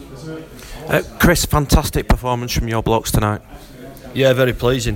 Chris, fantastic performance from your blokes tonight. Yeah, very pleasing.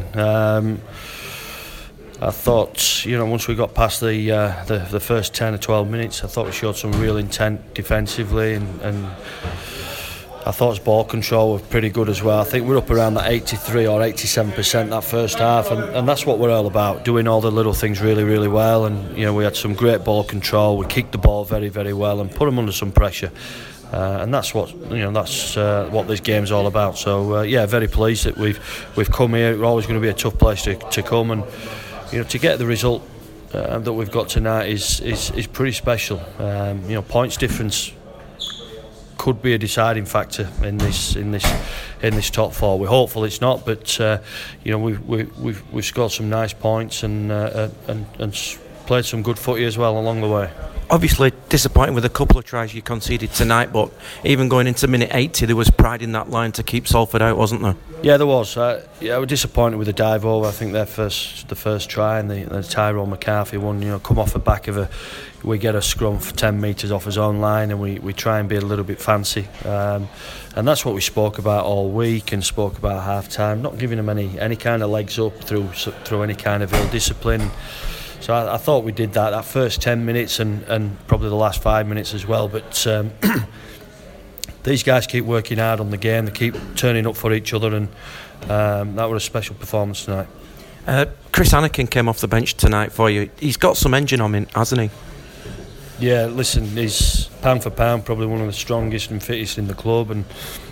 I thought, once we got past the first 10 or 12 minutes, I thought we showed some real intent defensively, and I thought his ball control was pretty good as well. I think we're up around that 83 or 87% that first half, and that's what we're all about, doing all the little things really, really well. And we had some great ball control. We kicked the ball very, very well and put them under some pressure. And that's what what this game's all about. So very pleased that we've come here. It's always going to be a tough place to come, and to get the result that we've got tonight is pretty special. Points difference could be a deciding factor in this top four. We're hopeful it's not, but we've scored some nice points and played some good footy as well along the way. Obviously disappointing with a couple of tries you conceded tonight, but even going into minute 80 there was pride in that line to keep Salford out, wasn't there? Yeah, there was. We're disappointed with the dive over. I think the first try, and the Tyrone McCarthy one, come off the back of we get a scrum for 10 metres off his own line, and we try and be a little bit fancy, and that's what we spoke about all week and spoke about half time, not giving them any kind of legs up through any kind of ill discipline. So I thought we did that first 10 minutes and probably the last 5 minutes as well. But these guys keep working hard on the game. They keep turning up for each other, and that was a special performance tonight. Chris Anakin came off the bench tonight for you. He's got some engine on him, hasn't he? Yeah, listen, he's pound for pound probably one of the strongest and fittest in the club, and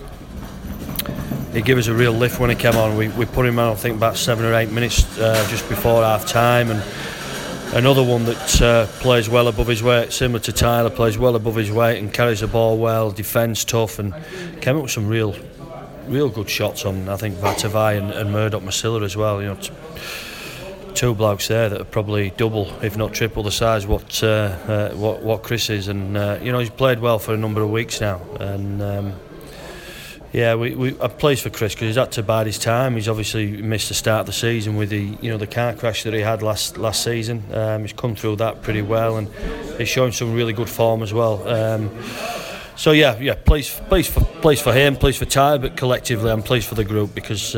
he gave us a real lift when he came on. We put him on, I think, about 7 or 8 minutes just before half time, and another one that plays well above his weight, similar to Tyler, plays well above his weight and carries the ball well, defends tough, and came up with some real good shots on, I think, Vatavai and Murdoch Masilla as well. Two blokes there that are probably double, if not triple, the size what Chris is, and he's played well for a number of weeks now, and I'm pleased for Chris because he's had to bide his time. He's obviously missed the start of the season with the car crash that he had last season. He's come through that pretty well, and he's showing some really good form as well. Pleased for him, pleased for Tyler, but collectively I'm pleased for the group because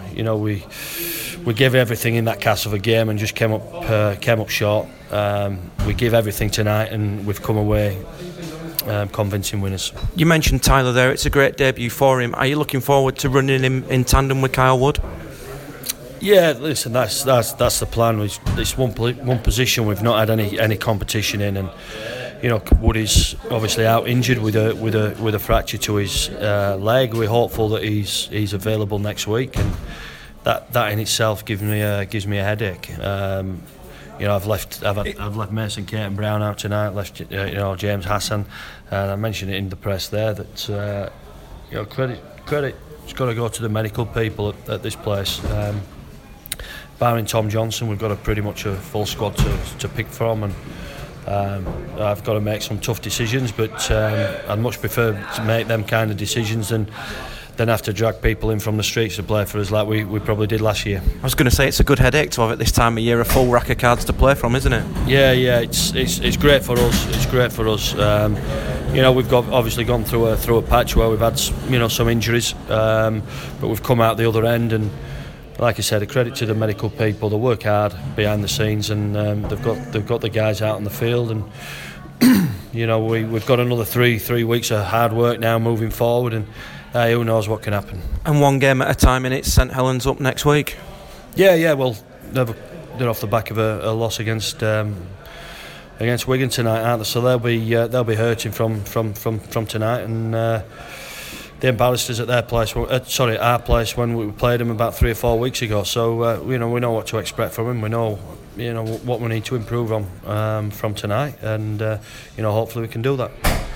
we gave everything in that Castleford game and just came up short. We gave everything tonight and we've come away convincing winners. You mentioned Tyler there. It's a great debut for him. Are you looking forward to running him in tandem with Kyle Wood? Yeah, listen, that's the plan. It's one position we've not had any competition in, and Wood is obviously out injured with a fracture to his leg. We're hopeful that he's available next week, and that in itself gives me a headache. I've left Mason Caton Brown out tonight. Left James Hassan, and I mentioned it in the press there that credit's got to go to the medical people at this place. Barring Tom Johnson, we've got pretty much a full squad to pick from, and I've got to make some tough decisions. But I'd much prefer to make them kind of decisions than have to drag people in from the streets to play for us like we probably did last year. I was going to say it's a good headache to have at this time of year, a full rack of cards to play from, isn't it? Yeah, it's great for us. It's great for us. We've obviously gone through a patch where we've had some injuries, but we've come out the other end, and like I said, a credit to the medical people. They work hard behind the scenes, and they've got the guys out on the field, and we've got another three weeks of hard work now moving forward, and who knows what can happen. And one game at a time, and it's St Helens up next week. Yeah. Well, they're off the back of a loss against Wigan tonight, aren't they? So they'll be hurting from tonight, and the embarrassed us at our place when we played them about 3 or 4 weeks ago. So we know what to expect from them. We know what we need to improve on from tonight, and hopefully we can do that.